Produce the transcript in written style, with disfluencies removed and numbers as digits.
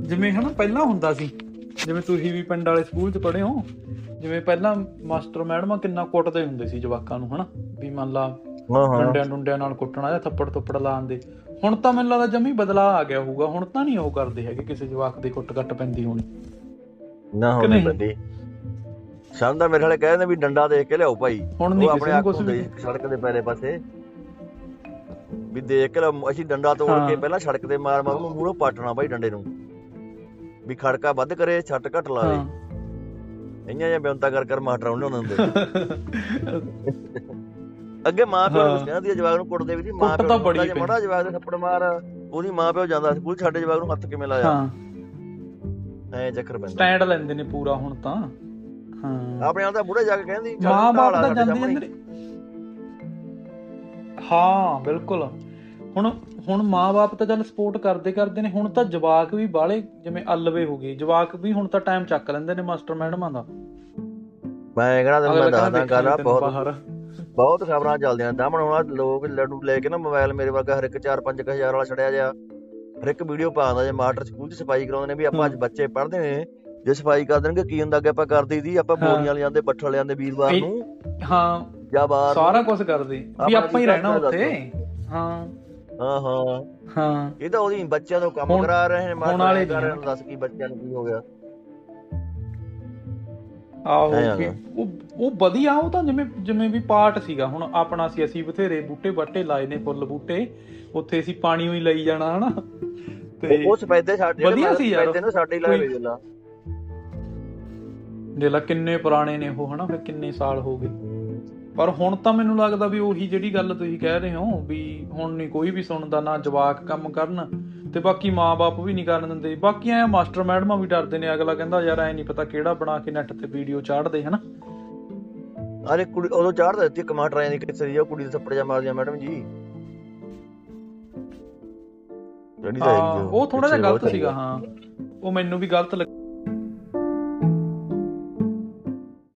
ਜਿਵੇਂ ਹਨਾ ਪਹਿਲਾਂ ਹੁੰਦਾ ਸੀ, ਜਿਵੇਂ ਤੁਸੀਂ ਵੀ ਪਿੰਡ ਵਾਲੇ ਸਕੂਲ 'ਚ ਪੜ੍ਹੇ ਹੋ, ਜਿਵੇਂ ਪਹਿਲਾਂ ਮਾਸਟਰ ਮੈਡਮਾਂ ਕਿੰਨਾ ਕੁੱਟਦੇ ਹੁੰਦੇ ਸੀ ਜਵਾਕਾਂ ਨੂੰ, ਹਨਾ ਵੀ ਮੰਨ ਲਾ ਡੰਡਿਆਂ ਨਾਲ ਕੁੱਟਣਾ ਜਾਂ ਥੱਪੜ ਥੁੱਪੜ ਲਾਉਣ ਦੇ। ਹੁਣ ਤਾਂ ਮੈਨੂੰ ਲੱਗਦਾ ਜਮੀ ਬਦਲਾਅ ਆ ਗਿਆ ਹੋਊਗਾ, ਹੁਣ ਤਾਂ ਨਹੀਂ ਉਹ ਕਰਦੇ ਹੈਗੇ ਕਿਸੇ ਜਵਾਕ ਦੀ ਕੁੱਟ ਕੱਟ ਪੈਂਦੀ ਹੋਣੀ ਨਾ, ਹੁਣ ਨਹੀਂ ਪੈਂਦੀ। ਸਾਨੂੰ ਤਾਂ ਮੇਰੇ ਵਾਲੇ ਕਹਿੰਦੇ ਵੀ ਡੰਡਾ ਦੇਖ ਕੇ ਲਿਆਓ ਭਾਈ, ਹੁਣ ਉਹ ਨਹੀਂ ਆਪਣੇ ਕਿਸੇ ਨੂੰ ਹੱਥ ਕੁਛ ਹੁੰਦੇ ਵੀ। ਸੀ ਸੜਕ ਦੇ ਪੈਰੇ ਪਾਸੇ ਵੀ ਦੇਖ ਕੇ ਲਿਆਓ। ਅਸੀਂ ਡੰਡਾ ਤੋੜ ਕੇ ਪਹਿਲਾਂ ਸੜਕ ਤੇ ਮਾਰ ਮਾਰ ਉਹਨੂੰ ਮੂਹਰੋਂ ਪਾਟਣਾ ਭਾਈ ਡੰਡੇ ਨੂੰ, ਵੀ ਖੜਕਾ ਵੱਧ ਕਰੇ ਛੱਟ ਘੱਟ ਲਾਵੇ। ਇਹੀਆਂ ਜਿਹੀਆਂ ਬਿਉਂਤਾ ਕਰ ਮਾਸਟਰ ਉਹਨੇ ਹੁੰਦੇ ਅੱਗੇ। ਮਾਂ ਪਿਓ ਨੂੰ ਕਹਿੰਦੀ ਜਵਾਕ ਨੂੰ ਕੁੱਟਦੇ ਵੀ ਸੀ, ਮਾਂ ਪਿਓ ਮਾੜਾ ਜਵਾਕ ਦੇ ਥੱਪੜ ਮਾਰ, ਉਹਦੀ ਮਾਂ ਪਿਓ ਜਾਂਦਾ ਸਕੂਲ, ਸਾਡੇ ਜਵਾਕ ਨੂੰ ਹੱਥ ਕਿਵੇਂ ਲਾਇਆ, ਐ ਚੱਕਰ ਪੈਂਦਾ। ਸਟੈਂਡ ਲੈਂਦੇ ਨੇ ਪੂਰਾ ਹੁਣ ਤਾਂ। ਆਪਣੇ ਨਾਲ ਤਾਂ ਬੁੜੇ ਜਾ ਕੇ ਕਹਿੰਦੀ ਮਾਂ ਬਾਪ ਤਾਂ ਜਾਂਦੇ ਨੇ। ਹਾਂ ਬਿਲਕੁਲ। ਹੁਣ ਮਾਂ ਬਾਪ ਤਾਂ ਚੱਲ ਸਪੋਰਟ ਕਰਦੇ ਨੇ, ਹੁਣ ਤਾਂ ਜਵਾਕ ਵੀ ਬਾਹਲੇ ਜਿਵੇਂ ਅਲਵੇ ਹੋ ਗਏ, ਜਵਾਕ ਵੀ ਹੁਣ ਤਾਂ ਟਾਈਮ ਚੱਕ ਲੈਂਦੇ ਨੇ ਮਾਸਟਰ ਮੈਡਮਾਂ ਦਾ। ਮੈਂ ਕਹਿਣਾ ਤੈਨੂੰ, ਮੈਂ ਦੱਸਦਾ ਗੱਲ ਆ, ਬਹੁਤ ਖਬਰਾਂ ਚੱਲਦੀਆਂ ਸਾਹਮਣੇ। ਹੁਣ ਲੋਕ ਲੱਡੂ ਲੈ ਕੇ ਨਾ ਮੋਬਾਇਲ, ਮੇਰੇ ਵਰਗਾ ਹਰ ਇੱਕ 4-5 ਹਜ਼ਾਰ ਵਾਲਾ ਛੜਿਆ ਜਾ, ਹਰ ਇੱਕ ਵੀਡੀਓ ਪਾ ਦਿੰਦਾ। ਜੇ ਮਾਸਟਰ ਸਕੂਲ 'ਚ ਸਫਾਈ ਕਰਾਉਂਦੇ ਨੇ, ਵੀ ਆਪਾਂ ਅੱਜ ਬੱਚੇ ਪੜ੍ਹਦੇ ਨੇ, ਜੇ ਸਫਾਈ ਕਰ ਦੇਣਗੇ ਕੀ ਹੁੰਦਾ ਅੱਗੇ ਆਪਾਂ ਕਰਦੀ ਸੀ, ਆਪਾਂ ਬੋਰੀਆਂ ਲੈ ਜਾਂਦੇ, ਬੱਠਲ ਲਿਆਂਦੇ ਵੀਰਵਾਰ ਨੂੰ, ਜਾਂ ਬਾਹਰ ਸਾਰਾ ਕੁਛ ਕਰਦੇ ਵੀ ਆਪਾਂ ਹੀ ਰਹਿਣਾ ਉੱਥੇ। ਹਾਂ ਇਹ ਤਾਂ ਉਹਦੀ ਬੱਚਿਆਂ ਤੋਂ ਕੰਮ ਕਰਾ ਰਹੇ ਨੇ ਮਾਸਟਰ, ਦੱਸ ਕੀ ਬੱਚਿਆਂ ਨੂੰ ਕੀ ਹੋ ਗਿਆ। ਆਹੋ ਉਹ ਵਧੀਆ, ਉਹ ਤਾਂ ਜਿਵੇਂ ਵੀ ਪਾਰਟ ਸੀਗਾ। ਹੁਣ ਆਪਣਾ ਸੀ, ਅਸੀਂ ਬਥੇਰੇ ਬੂਟੇ ਬਾਟੇ ਲਾਏ ਨੇ, ਫੁੱਲ ਬੂਟੇ, ਉੱਥੇ ਅਸੀਂ ਪਾਣੀ ਵੀ ਲਈ ਜਾਣਾ ਹਨਾ, ਤੇ ਉਹ ਸਫੈਦੇ ਵਧੀਆ ਸੀ ਯਾਰ। ਸਾਡੇ ਦੇਖ ਲਾ ਕਿੰਨੇ ਪੁਰਾਣੇ ਨੇ ਉਹ, ਹਨਾ, ਫਿਰ ਕਿੰਨੇ ਸਾਲ ਹੋ ਗਏ। ਪਰ ਹੁਣ ਤਾਂ ਮੈਨੂੰ ਲੱਗਦਾ ਵੀ ਉਹੀ ਜਿਹੜੀ ਗੱਲ ਤੁਸੀਂ ਕਹਿ ਰਹੇ ਹੋ, ਵੀ ਹੁਣ ਨੀ ਕੋਈ ਵੀ ਸੁਣਦਾ, ਨਾ ਜਵਾਕ ਕੰਮ ਕਰਨ, ਤੇ ਬਾਕੀ ਮਾਂ ਬਾਪ ਵੀ ਨੀ ਕਰਨ ਦਿੰਦੇ। ਬਾਕੀ ਐ ਮਾਸਟਰ ਮੈਡਮਾਂ ਵੀ ਡਰਦੇ ਨੇ, ਅਗਲਾ ਕਹਿੰਦਾ ਯਾਰ ਐ ਨੀ ਪਤਾ ਕਿਹੜਾ ਬਣਾ ਕੇ ਨੈਟ ਤੇ ਵੀਡੀਓ ਚਾੜਦੇ, ਹਨਾ। ਅਰੇ ਕੁੜੀ ਉਦੋਂ ਚਾੜ ਦਿੱਤੀ ਕਮਾਟਰਾਂ ਦੀ ਕਿਸੇ ਦੀ, ਉਹ ਕੁੜੀ ਦੇ ਥੱਪੜ ਜਾ ਮਾਰਦੀਆਂ ਮੈਡਮ ਜੀ। ਉਹ ਥੋੜਾ ਜਿਹਾ ਗਲਤ ਸੀਗਾ। ਹਾਂ ਉਹ ਮੈਨੂੰ ਵੀ ਗਲਤ ਲੱਗਾ।